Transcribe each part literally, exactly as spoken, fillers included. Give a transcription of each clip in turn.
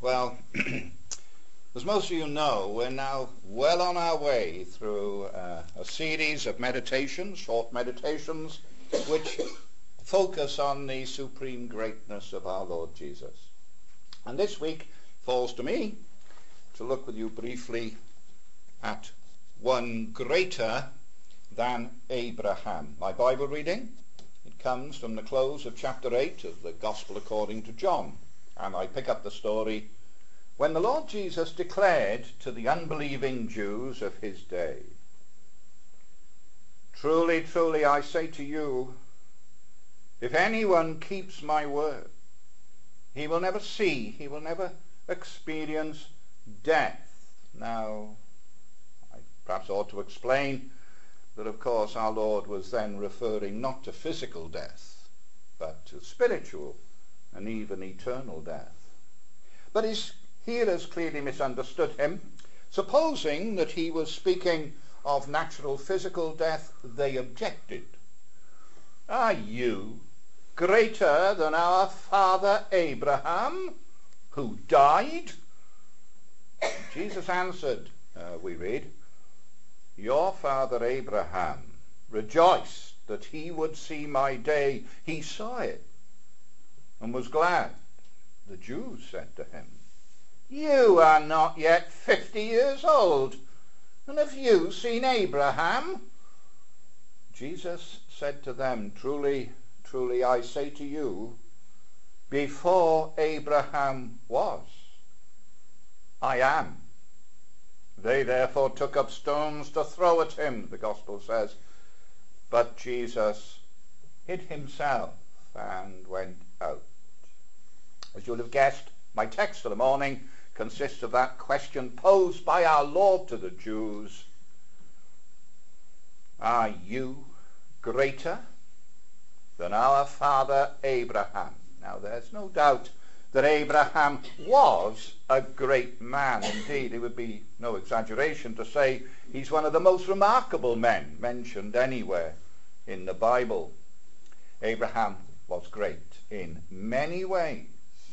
Well, as most of you know, we're now well on our way through uh, a series of meditations, short meditations, which focus on the supreme greatness of our Lord Jesus. And this week falls to me to look with you briefly at one greater than Abraham. My Bible reading, it comes from the close of chapter eight of the Gospel according to John. And I pick up the story when the Lord Jesus declared to the unbelieving Jews of his day, "Truly, truly, I say to you, if anyone keeps my word, he will never see, he will never experience death." Now, I perhaps ought to explain that, of course, our Lord was then referring not to physical death, but to spiritual and even eternal death. But his hearers clearly misunderstood him. Supposing that he was speaking of natural physical death, they objected. "Are you greater than our father Abraham, who died?" Jesus answered, uh, we read, "Your father Abraham rejoiced that he would see my day. He saw it and was glad." The Jews said to him, "You are not yet fifty years old, and have you seen Abraham?" Jesus said to them, "Truly, truly, I say to you, before Abraham was, I am." They therefore took up stones to throw at him, the Gospel says. But Jesus hid himself and went out. As you'll have guessed, my text for the morning consists of that question posed by our Lord to the Jews: "Are you greater than our father Abraham?" Now, there's no doubt that Abraham was a great man. Indeed, it would be no exaggeration to say he's one of the most remarkable men mentioned anywhere in the Bible. Abraham was great in many ways.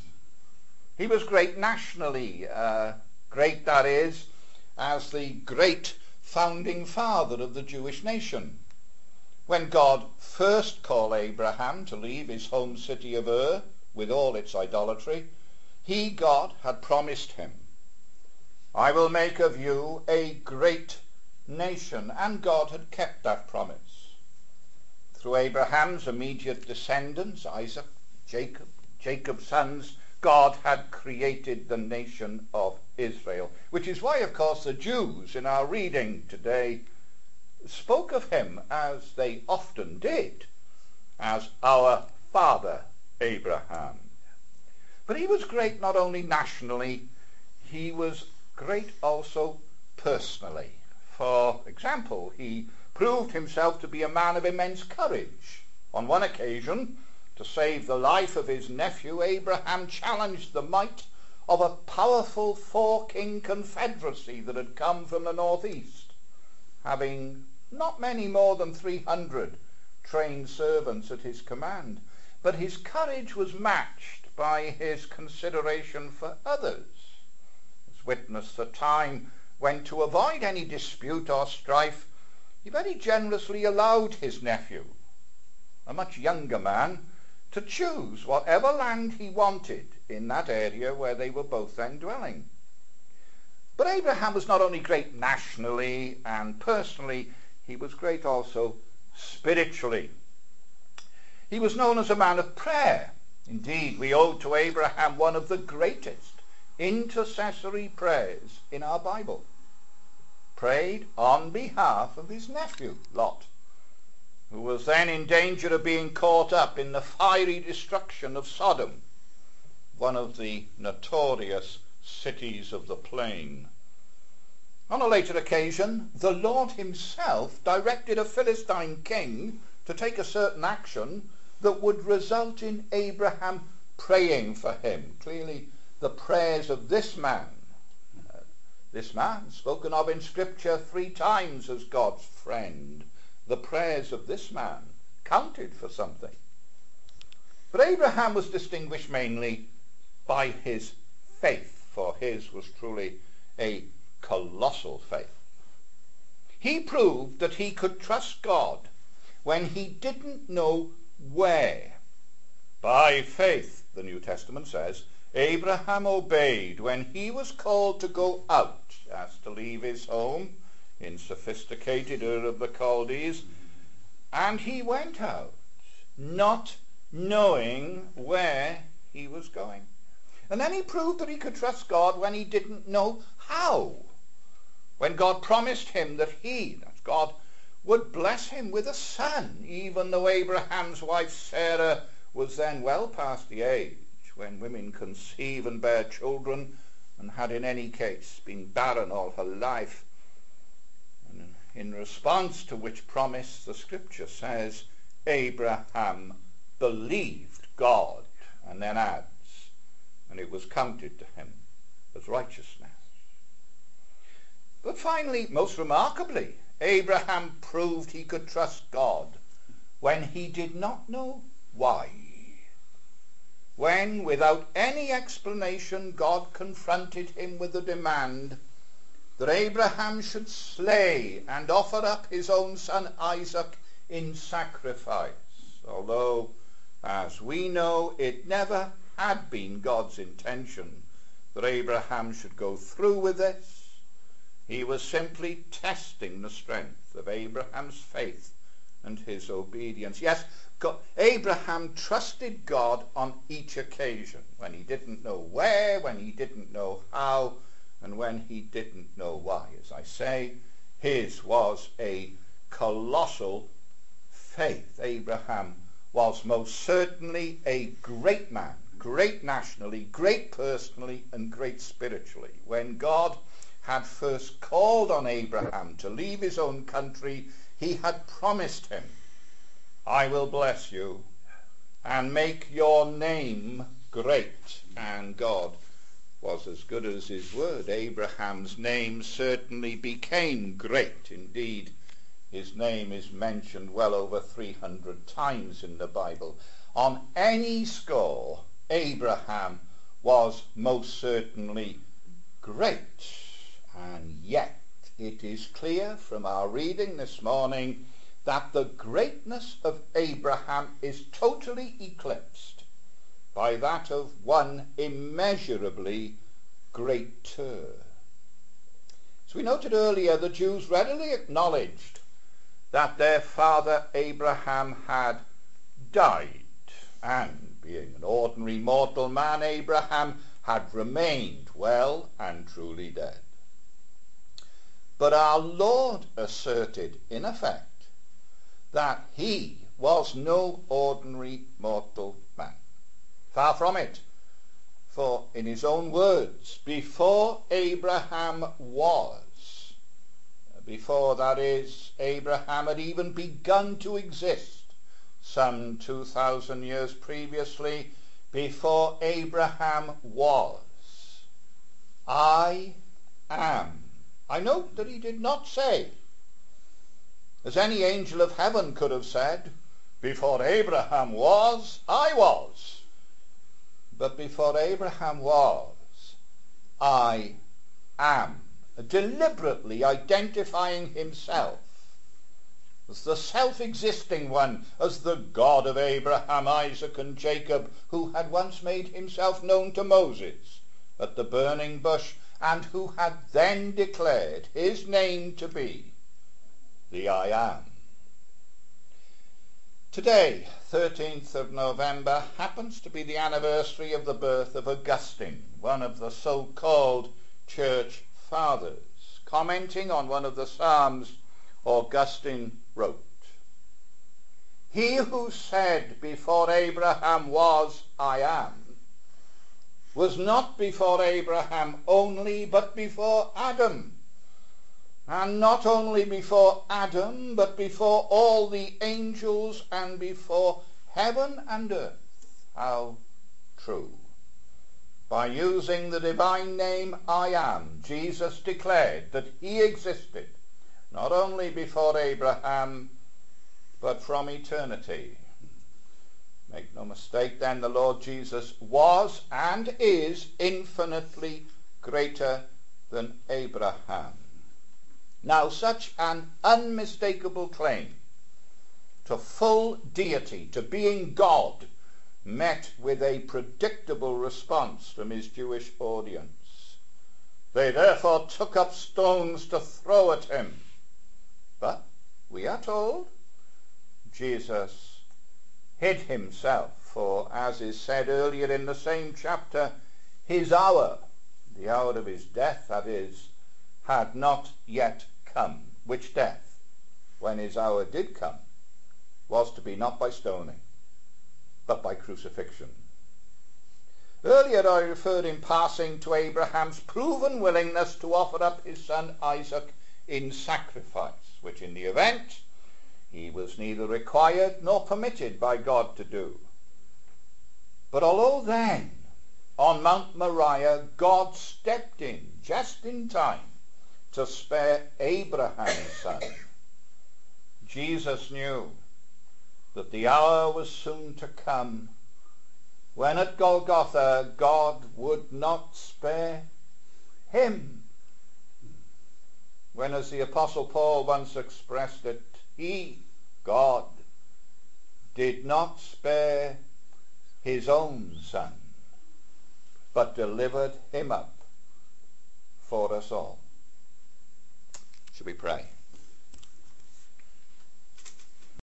He was great nationally, uh, great, that is, as the great founding father of the Jewish nation. When God first called Abraham to leave his home city of Ur with all its idolatry, he, God, had promised him, "I will make of you a great nation," and God had kept that promise. Through Abraham's immediate descendants, Isaac, Jacob, Jacob's sons, God had created the nation of Israel, which is why, of course, the Jews in our reading today spoke of him, as they often did, as our father Abraham. But he was great not only nationally, he was great also personally. For example, he proved himself to be a man of immense courage. On one occasion, to save the life of his nephew, Abraham challenged the might of a powerful four-king confederacy that had come from the northeast, having not many more than three hundred trained servants at his command. But his courage was matched by his consideration for others, as witness the time when, to avoid any dispute or strife, he very generously allowed his nephew, a much younger man, to choose whatever land he wanted in that area where they were both then dwelling. But Abraham was not only great nationally and personally, he was great also spiritually. He was known as a man of prayer. Indeed, we owe to Abraham one of the greatest intercessory prayers in our Bible, prayed on behalf of his nephew, Lot, who was then in danger of being caught up in the fiery destruction of Sodom, one of the notorious cities of the plain. On a later occasion, the Lord himself directed a Philistine king to take a certain action that would result in Abraham praying for him. Clearly, the prayers of this man, uh, this man spoken of in Scripture three times as God's friend, the prayers of this man counted for something. But Abraham was distinguished mainly by his faith. his was truly a colossal faith. He proved that he could trust God when he didn't know where. By faith, the New Testament says, Abraham obeyed when he was called to go out, as to leave his home in sophisticated Ur of the Chaldees, and he went out, not knowing where he was going. And then he proved that he could trust God when he didn't know how. When God promised him that he, that God, would bless him with a son, even though Abraham's wife Sarah was then well past the age when women conceive and bear children, and had in any case been barren all her life. And in response to which promise, the scripture says, Abraham believed God, and then adds, and it was counted to him as righteousness. But finally, most remarkably, Abraham proved he could trust God when he did not know why. When, without any explanation, God confronted him with the demand that Abraham should slay and offer up his own son Isaac in sacrifice, although, as we know, it never had been God's intention that Abraham should go through with this. He was simply testing the strength of Abraham's faith and his obedience. Yes, God, Abraham trusted God on each occasion, when he didn't know where, when he didn't know how, and when he didn't know why. As I say, his was a colossal faith. Abraham was most certainly a great man, great nationally, great personally, and great spiritually. When God had first called on Abraham to leave his own country, he had promised him, I will bless you and make your name great. And God was as good as his word. Abraham's name certainly became great. Indeed, his name is mentioned well over three hundred times in the Bible. On any score, Abraham was most certainly great. And yet, it is clear from our reading this morning that the greatness of Abraham is totally eclipsed by that of one immeasurably greater. As we noted earlier, the Jews readily acknowledged that their father Abraham had died, and being an ordinary mortal man, Abraham had remained well and truly dead. But our Lord asserted, in effect, that he was no ordinary mortal man. Far from it. For in his own words, before Abraham was, before, that is, Abraham had even begun to exist, some two thousand years previously, before Abraham was, I am. I note that he did not say, as any angel of heaven could have said, before Abraham was, I was. But before Abraham was, I am. Deliberately identifying himself as the self-existing one, as the God of Abraham, Isaac, and Jacob, who had once made himself known to Moses at the burning bush, and who had then declared his name to be the I Am. Today, thirteenth of November, happens to be the anniversary of the birth of Augustine, one of the so-called church fathers. Commenting on one of the Psalms, Augustine wrote, He who said before Abraham was, I am, was not before Abraham only, but before Adam. And not only before Adam, but before all the angels and before heaven and earth. How true. By using the divine name I Am, Jesus declared that he existed not only before Abraham, but from eternity. Make no mistake then, the Lord Jesus was and is infinitely greater than Abraham. Now such an unmistakable claim to full deity, to being God, met with a predictable response from his Jewish audience. They therefore took up stones to throw at him. But we are told Jesus hid himself, for as is said earlier in the same chapter, his hour, the hour of his death that is, had not yet come. Which death, when his hour did come, was to be not by stoning, but by crucifixion. Earlier I referred in passing to Abraham's proven willingness to offer up his son Isaac in sacrifice, which in the event he was neither required nor permitted by God to do. But although then, on Mount Moriah, God stepped in just in time to spare Abraham's son, Jesus knew that the hour was soon to come when at Golgotha God would not spare him. When, as the Apostle Paul once expressed it, he, God, did not spare his own son, but delivered him up for us all. Should we pray?